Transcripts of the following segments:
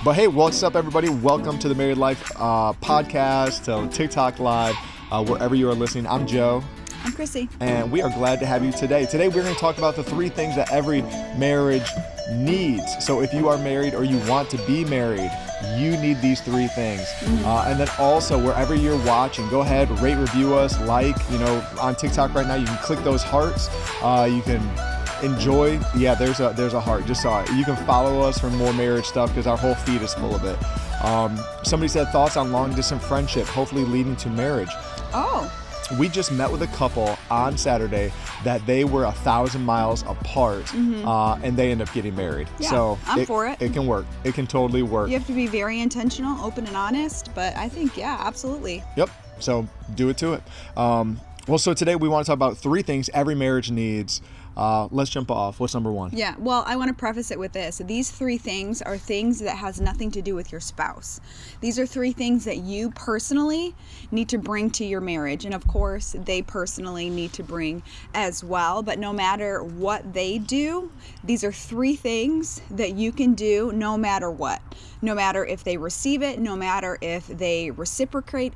But hey, what's up, everybody? Welcome to the Married Life podcast, to TikTok Live, wherever you are listening. I'm Joe. I'm Chrissy. And we are glad to have you today. Today, we're going to talk about the 3 things that every marriage needs. So if you are married or you want to be married, you need these 3 things. And then also, wherever you're watching, go ahead, rate, review us, like, on TikTok right now, you can click those hearts. You can enjoy. Yeah, there's a heart. Just saw it. You can follow us for more marriage stuff because our whole feed is full of it. Somebody said thoughts on long distance friendship, hopefully leading to marriage. Oh. We just met with a couple on Saturday that they were 1,000 miles apart, and they end up getting married. Yeah, so I'm for it. It can work. It can totally work. You have to be very intentional, open and honest, but I think, yeah, absolutely. Yep. So do it to it. So today we want to talk about 3 things every marriage needs. Let's jump off. What's number 1? Yeah, well, I want to preface it with this. These 3 things are things that has nothing to do with your spouse. These are 3 things that you personally need to bring to your marriage. And of course, they personally need to bring as well. But no matter what they do, these are 3 things that you can do no matter what. No matter if they receive it, no matter if they reciprocate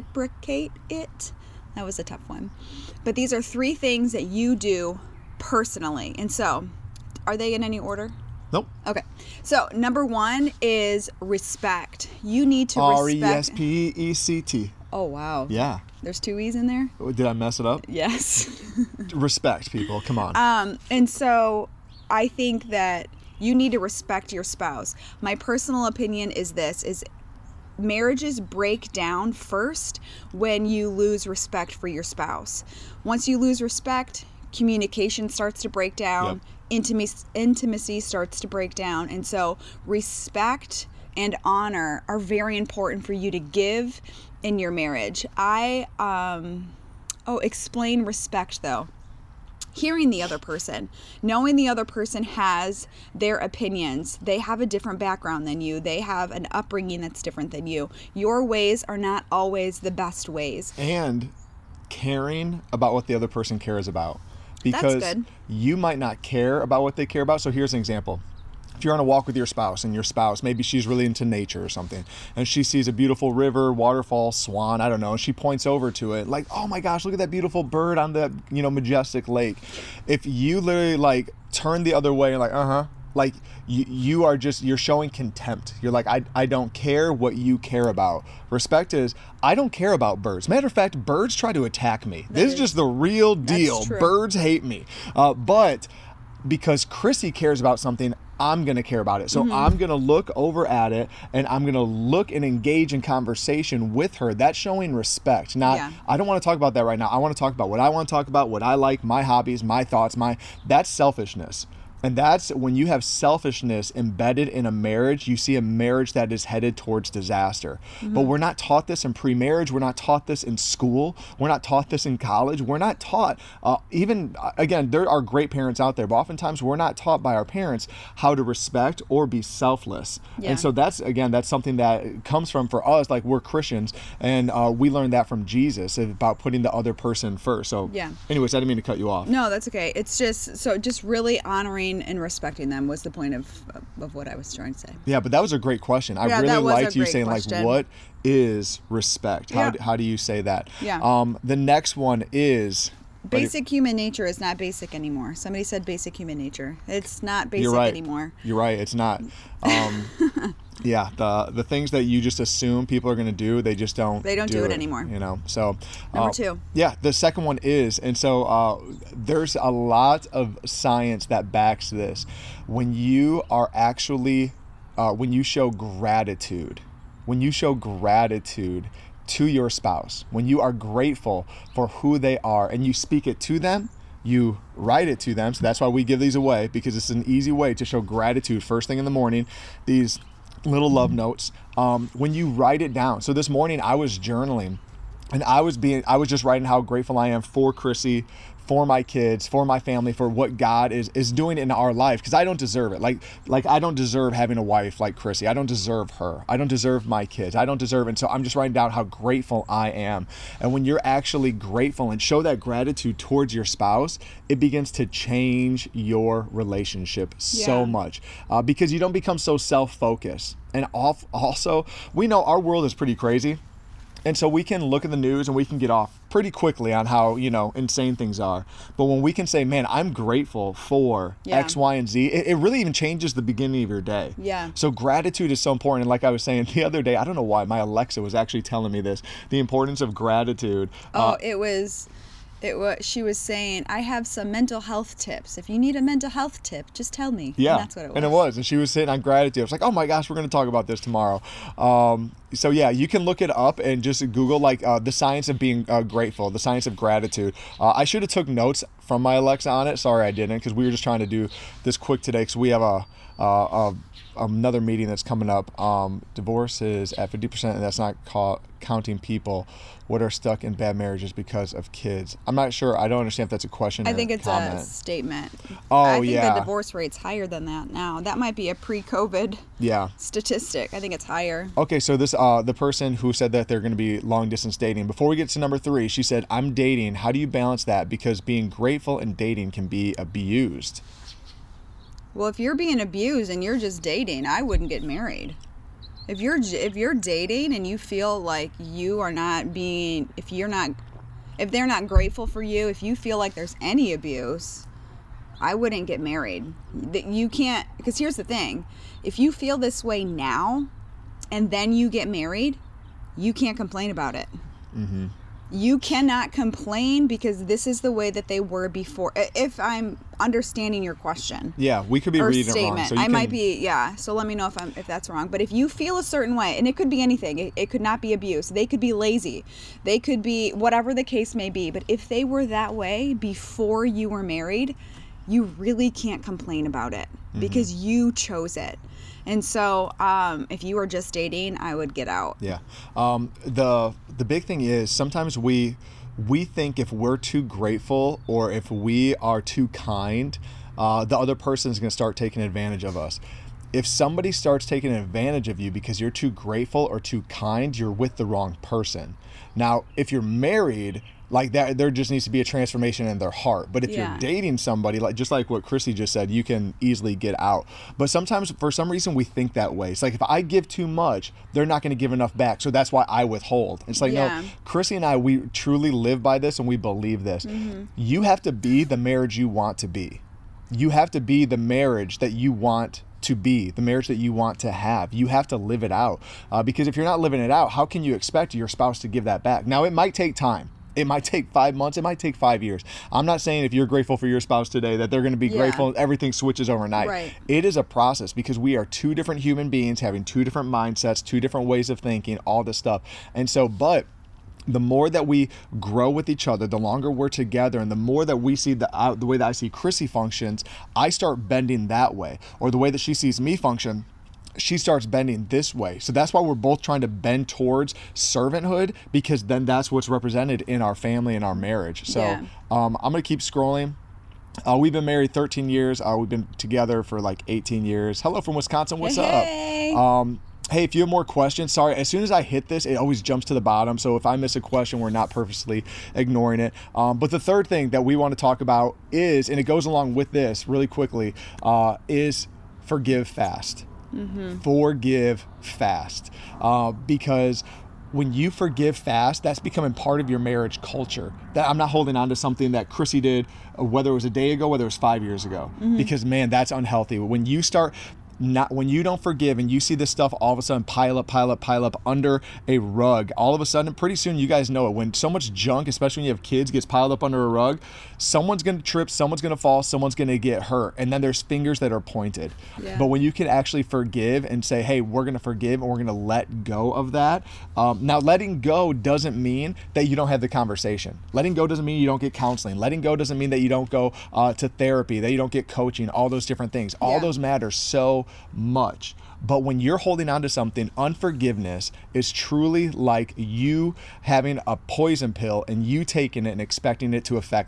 it. That was a tough one. But these are 3 things that you do personally. And so, are they in any order? Nope. Okay. So, number 1 is respect. You need to respect. RESPECT. Oh, wow. Yeah. There's 2 E's in there? Did I mess it up? Yes. Respect, people. Come on. And so, I think that you need to respect your spouse. My personal opinion is this, is marriages break down first when you lose respect for your spouse. Once you lose respect, communication starts to break down. Yep. Intimacy starts to break down. And so respect and honor are very important for you to give in your marriage. Explain respect though. Hearing the other person, knowing the other person has their opinions. They have a different background than you. They have an upbringing that's different than you. Your ways are not always the best ways. And caring about what the other person cares about. Because that's good. You might not care about what they care about. So here's an example. If you're on a walk with your spouse and your spouse, maybe she's really into nature or something, and she sees a beautiful river, waterfall, swan, I don't know, and she points over to it like, oh my gosh, look at that beautiful bird on the, majestic lake. If you literally turn the other way and you're showing contempt. You're like, I don't care what you care about. Respect is, I don't care about birds. Matter of fact, birds try to attack me. This is just the real deal. Birds hate me. But because Chrissy cares about something, I'm going to care about it. So I'm going to look over at it and I'm going to look and engage in conversation with her. That's showing respect. I don't want to talk about that right now. I want to talk about what I want to talk about, what I like, my hobbies, my thoughts, that's selfishness. And that's when you have selfishness embedded in a marriage, you see a marriage that is headed towards disaster. But we're not taught this in pre-marriage. We're not taught this in school. We're not taught this in college. We're not taught, again, there are great parents out there, but oftentimes we're not taught by our parents how to respect or be selfless. Yeah. And so that's something that comes from, for us, we're Christians, and we learned that from Jesus about putting the other person first. So anyways, I didn't mean to cut you off. No, that's okay. It's just really honoring and respecting them was the point of what I was trying to say. Yeah, but that was a great question. I really liked you saying question. What is respect? How do you say that? Yeah. The next one is basic human nature is not basic anymore. Somebody said basic human nature. It's not basic anymore. You're right. It's not. Yeah, the things that you just assume people are going to do, they just don't. They don't do it anymore. So number 2. Yeah, the second one is, and so there's a lot of science that backs this. When you are actually, when you show gratitude to your spouse, when you are grateful for who they are, and you speak it to them. You write it to them. So that's why we give these away, because it's an easy way to show gratitude first thing in the morning. These little love notes, when you write it down. So this morning I was journaling, and I was just writing how grateful I am for Chrissy, for my kids, for my family, for what God is doing in our life, because I don't deserve it. Like I don't deserve having a wife like Chrissy. I don't deserve her. I don't deserve my kids. I don't deserve it. And so I'm just writing down how grateful I am. And when you're actually grateful and show that gratitude towards your spouse, it begins to change your relationship so much, because you don't become so self-focused. And also, we know our world is pretty crazy. And so we can look at the news and we can get off pretty quickly on how, insane things are. But when we can say, man, I'm grateful for X, Y, and Z, it really even changes the beginning of your day. Yeah. So gratitude is so important. And like I was saying the other day, I don't know why, my Alexa was actually telling me this, the importance of gratitude. She was saying, I have some mental health tips. If you need a mental health tip, just tell me. Yeah. And that's what it was. And it was. And she was sitting on gratitude. I was like, oh my gosh, we're going to talk about this tomorrow. So yeah, you can look it up and just Google the science of being grateful, the science of gratitude. I should have took notes from my Alexa on it. Sorry, I didn't, because we were just trying to do this quick today because we have another meeting that's coming up. Divorce is at 50%, and that's not counting people what are stuck in bad marriages because of kids. I'm not sure. I don't understand if that's a question or I think it's comment. a statement. Oh, I think yeah. the divorce rate's higher than that now. That might be a pre-COVID statistic. I think it's higher. Okay, so this the person who said that they're going to be long distance dating. Before we get to number 3, she said, I'm dating. How do you balance that? Because being grateful and dating can be abused. Well, if you're being abused and you're just dating, I wouldn't get married. If you're dating and you feel like you are not being, if they're not grateful for you, if you feel like there's any abuse, I wouldn't get married. You can't, because here's the thing. If you feel this way now and then you get married, you can't complain about it. Mm-hmm. You cannot complain because this is the way that they were before. If I'm understanding your question. Yeah, we could be reading statement. it wrong. So might be, So let me know if that's wrong. But if you feel a certain way, and it could be anything. It could not be abuse. They could be lazy. They could be whatever the case may be. But if they were that way before you were married, you really can't complain about it because you chose it. And so if you were just dating, I would get out. Yeah. The big thing is sometimes we think if we're too grateful or if we are too kind, the other person is going to start taking advantage of us. If somebody starts taking advantage of you because you're too grateful or too kind, you're with the wrong person. Now, if you're married, like that, there just needs to be a transformation in their heart. But if you're dating somebody, just like what Chrissy just said, you can easily get out. But sometimes, for some reason, we think that way. It's like, if I give too much, they're not going to give enough back. So that's why I withhold. It's like, no, Chrissy and I, we truly live by this and we believe this. Mm-hmm. You have to be the marriage you want to be. You have to be the marriage that you want to be, the marriage that you want to have. You have to live it out. Because if you're not living it out, how can you expect your spouse to give that back? Now, it might take time. It might take 5 months. It might take 5 years. I'm not saying if you're grateful for your spouse today that they're going to be grateful and everything switches overnight. Right. It is a process because we are two different human beings having two different mindsets, two different ways of thinking, all this stuff. And so, but the more that we grow with each other, the longer we're together, and the more that we see the way that I see Chrissy functions, I start bending that way. Or the way that she sees me function, she starts bending this way. So that's why we're both trying to bend towards servanthood, because then that's what's represented in our family and our marriage. So I'm going to keep scrolling. We've been married 13 years. We've been together for like 18 years. Hello from Wisconsin. What's up? Hey, if you have more questions, sorry, as soon as I hit this, it always jumps to the bottom. So if I miss a question, we're not purposely ignoring it. But the third thing that we want to talk about is, and it goes along with this really quickly, is forgive fast. Mm-hmm. Forgive fast. Because when you forgive fast, that's becoming part of your marriage culture. That I'm not holding on to something that Chrissy did, whether it was a day ago, whether it was 5 years ago, because man, that's unhealthy. When you don't forgive and you see this stuff all of a sudden pile up under a rug, all of a sudden, pretty soon, you guys know it. When so much junk, especially when you have kids, gets piled up under a rug, someone's going to trip, someone's going to fall, someone's going to get hurt. And then there's fingers that are pointed. Yeah. But when you can actually forgive and say, hey, we're going to forgive and we're going to let go of that. Now, letting go doesn't mean that you don't have the conversation. Letting go doesn't mean you don't get counseling. Letting go doesn't mean that you don't go to therapy, that you don't get coaching, all those different things. All those matter so much. But when you're holding on to something, unforgiveness is truly like you having a poison pill and you taking it and expecting it to affect them.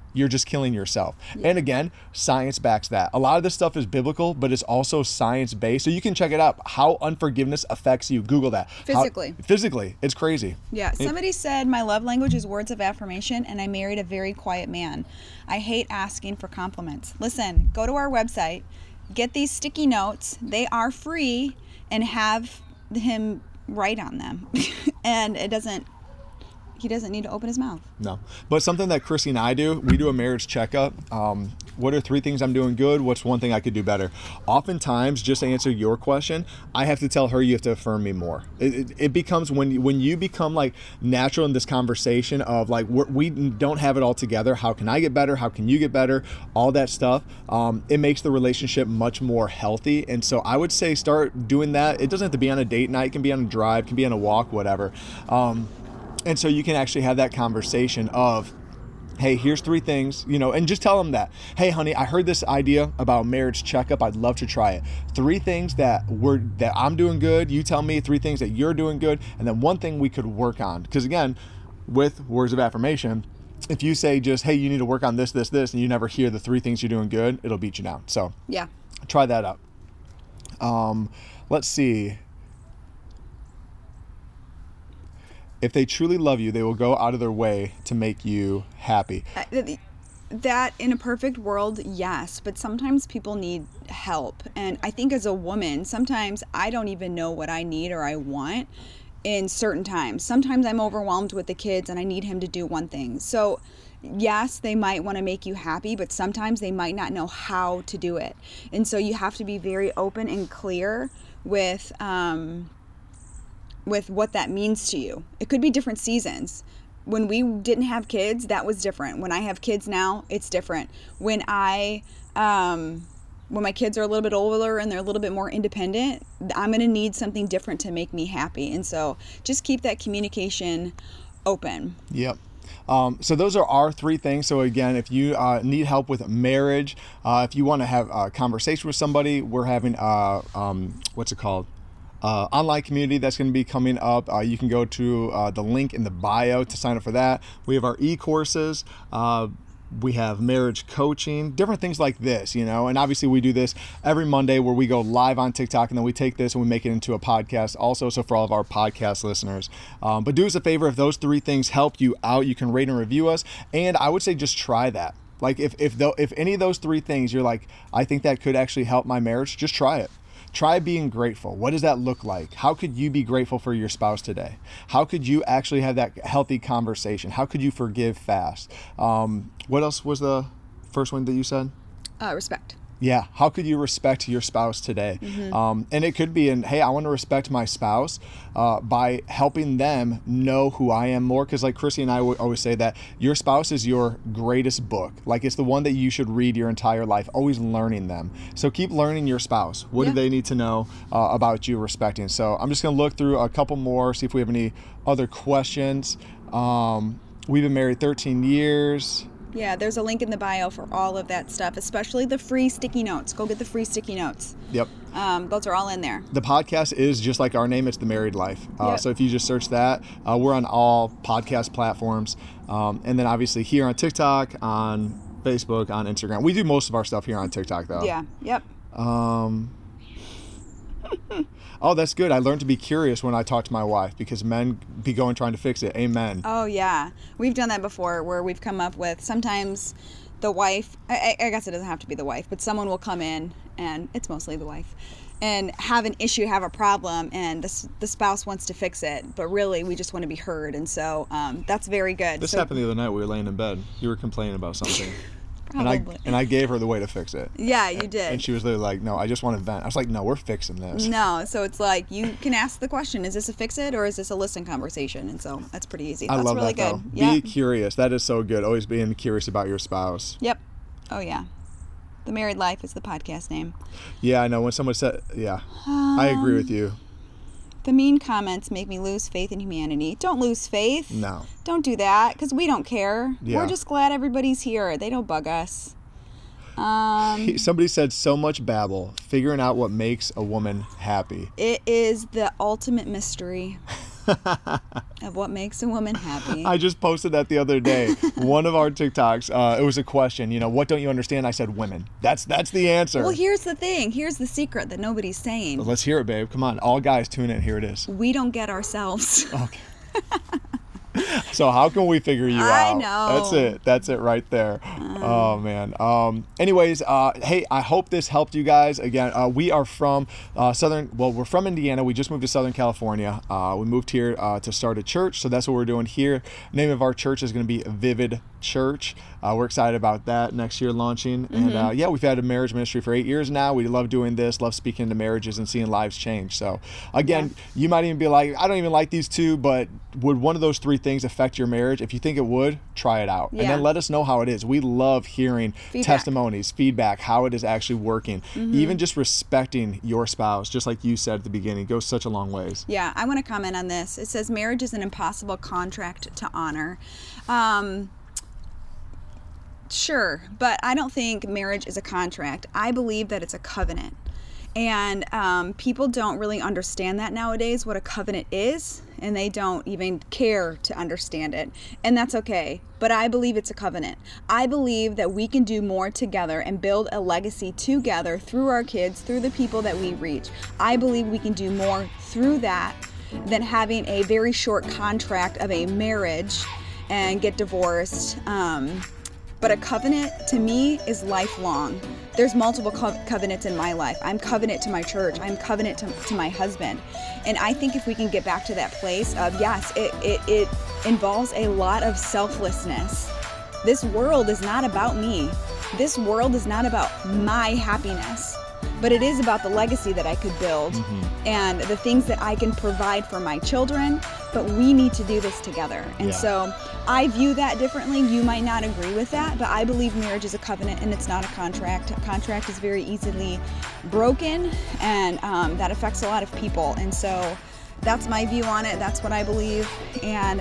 you're just killing yourself. And again, science backs that. A lot of this stuff is biblical, but it's also science-based. So you can check it out. How unforgiveness affects you. Google that. Physically. It's crazy. Yeah. Somebody said, my love language is words of affirmation, and I married a very quiet man. I hate asking for compliments. Listen, go to our website, get these sticky notes. They are free, and have him write on them. And he doesn't need to open his mouth. No. But something that Chrissy and I do, we do a marriage checkup. What are 3 things I'm doing good? What's 1 thing I could do better? Oftentimes, just to answer your question, I have to tell her you have to affirm me more. It becomes when you become like natural in this conversation of like we don't have it all together. How can I get better? How can you get better? All that stuff. It makes the relationship much more healthy. And so I would say start doing that. It doesn't have to be on a date night. It can be on a drive. It can be on a walk, whatever. And so you can actually have that conversation of, hey, here's 3 things, and just tell them that, hey, honey, I heard this idea about marriage checkup. I'd love to try it. 3 things that I'm doing good. You tell me 3 things that you're doing good. And then 1 thing we could work on. Because again, with words of affirmation, if you say just, hey, you need to work on this, this, this, and you never hear the 3 things you're doing good, it'll beat you down. So yeah, try that out. Let's see. If they truly love you, they will go out of their way to make you happy. That in a perfect world, yes, but sometimes people need help. And I think as a woman, sometimes I don't even know what I need or I want in certain times. Sometimes I'm overwhelmed with the kids and I need him to do one thing. So yes, they might want to make you happy, but sometimes they might not know how to do it. And so you have to be very open and clear with what that means to you. It could be different seasons. When we didn't have kids, that was different. When I have kids now, it's different. When my kids are a little bit older and they're a little bit more independent, I'm going to need something different to make me happy. And so just keep that communication open. Yep. So those are our 3 things. So again, if you need help with marriage, if you want to have a conversation with somebody, we're having what's it called? Online community that's going to be coming up. You can go to the link in the bio to sign up for that. We have our e-courses. We have marriage coaching, different things like this, and obviously we do this every Monday where we go live on TikTok, and then we take this and we make it into a podcast also. So for all of our podcast listeners, but do us a favor. If those 3 things help you out, you can rate and review us. And I would say just try that. Like if any of those 3 things you're like, I think that could actually help my marriage, just try it. Try being grateful. What does that look like? How could you be grateful for your spouse today? How could you actually have that healthy conversation? How could you forgive fast? What else was the first one that you said? Respect. Yeah. How could you respect your spouse today? Mm-hmm. And it could be hey, I want to respect my spouse by helping them know who I am more. Because like Chrissy and I always say that your spouse is your greatest book. Like it's the one that you should read your entire life, always learning them. So keep learning your spouse. What do they need to know about you respecting? So I'm just going to look through a couple more, see if we have any other questions. We've been married 13 years. Yeah, there's a link in the bio for all of that stuff, especially the free sticky notes. Go get the free sticky notes. Yep. Those are all in there. The podcast is just like our name. It's The Married Life. Yep. So if you just search that, we're on all podcast platforms. And then obviously here on TikTok, on Facebook, on Instagram. We do most of our stuff here on TikTok though. Yeah. Yep. Oh, that's good. I learned to be curious when I talk to my wife because men be going trying to fix it. Amen. Oh, yeah. We've done that before where we've come up with sometimes the wife, I guess it doesn't have to be the wife, but someone will come in, and it's mostly the wife, and have an issue, have a problem, and the spouse wants to fix it, but really we just want to be heard. And so that's very good. This happened the other night. We were laying in bed. You were complaining about something. Probably. And I gave her the way to fix it. Yeah, you did. And she was literally like, no, I just want to vent. I was like, no, we're fixing this. No, so it's like you can ask the question, is this a fix it or is this a listen conversation? And so that's pretty easy. That's I love really that, good. Though. Be curious. That is so good. Always being curious about your spouse. Yep. Oh, yeah. The Married Life is the podcast name. Yeah, I know. When someone said, yeah, I agree with you. The mean comments make me lose faith in humanity. Don't lose faith. No. Don't do that because we don't care. Yeah. We're just glad everybody's here. They don't bug us. Somebody said so much babble, figuring out what makes a woman happy. It is the ultimate mystery. of what makes a woman happy. I just posted that the other day. One of our TikToks, it was a question, what don't you understand? I said women. That's the answer. Well, here's the thing. Here's the secret that nobody's saying. Let's hear it, babe. Come on. All guys tune in. Here it is. We don't get ourselves. Okay. So how can we figure you out? I know. That's it right there. Oh man. Anyways, hey, I hope this helped you guys. Again, we are from we're from Indiana. We just moved to Southern California. We moved here to start a church, so that's what we're doing here. Name of our church is going to be Vivid Church. We're excited about that next year launching. And yeah, we've had a marriage ministry for 8 years now. We love doing this, love speaking to marriages and seeing lives change. So again, you might even be like, I don't even like these two, but would one of those three things affect your marriage? If you think it would, try it out. And then let us know how it is. We love hearing testimonies, feedback, how it is actually working. Even just respecting your spouse, just like you said at the beginning, goes such a long ways. Yeah, I want to comment on this. It says marriage is an impossible contract to honor. Sure, but I don't think marriage is a contract. I believe that it's a covenant. And people don't really understand that nowadays, what a covenant is, and they don't even care to understand it. And that's okay. But I believe it's a covenant. I believe that we can do more together and build a legacy together through our kids, through the people that we reach. I believe we can do more through that than having a very short contract of a marriage and get divorced. But a covenant, to me, is lifelong. There's multiple covenants in my life. I'm covenant to my church. I'm covenant to my husband. And I think if we can get back to that place of, yes, it involves a lot of selflessness. This world is not about me. This world is not about my happiness. But it is about the legacy that I could build and the things that I can provide for my children. But we need to do this together. And so I view that differently. You might not agree with that, but I believe marriage is a covenant and it's not a contract. A contract is very easily broken, and that affects a lot of people. And so that's my view on it. That's what I believe. And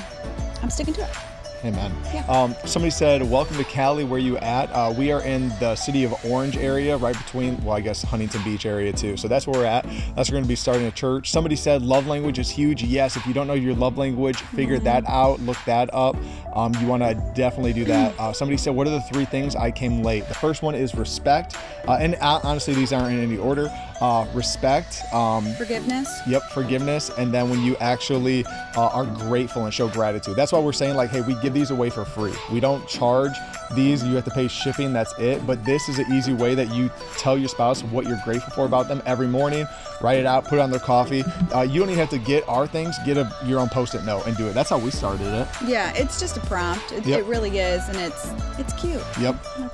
I'm sticking to it. Amen. Yeah. Somebody said, welcome to Cali, where you at? We are in the city of Orange area, right between, I guess Huntington Beach area too. So that's where we're at. That's where we're going to be starting a church. Somebody said love language is huge. Yes, if you don't know your love language, figure that out, look that up. You want to definitely do that. Somebody said, what are the three things I came late? The first one is respect. And honestly, these aren't in any order. Respect. Forgiveness. Yep, forgiveness. And then when you actually are grateful and show gratitude. That's why we're saying, like, hey, we give these away for free. We don't charge these. You have to pay shipping. That's it. But this is an easy way that you tell your spouse what you're grateful for about them every morning. Write it out, put it on their coffee. You don't even have to get our things. Get your own Post-it note and do it. That's how we started it. Yeah, it's just a prompt. It really is, and it's cute. Yep.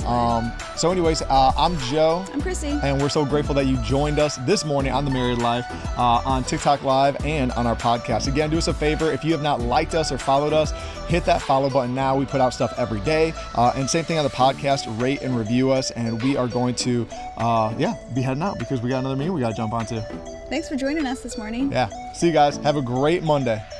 So anyways, I'm Joe. I'm Chrissy. And we're so grateful that you joined us this morning on The Married Life, on TikTok Live and on our podcast. Again, do us a favor. If you have not liked us or followed us, hit that follow button now. We put out stuff every day. And same thing on the podcast, rate and review us. And we are going to, be heading out because we got another meeting we got to jump onto. Thanks for joining us this morning. Yeah. See you guys. Have a great Monday.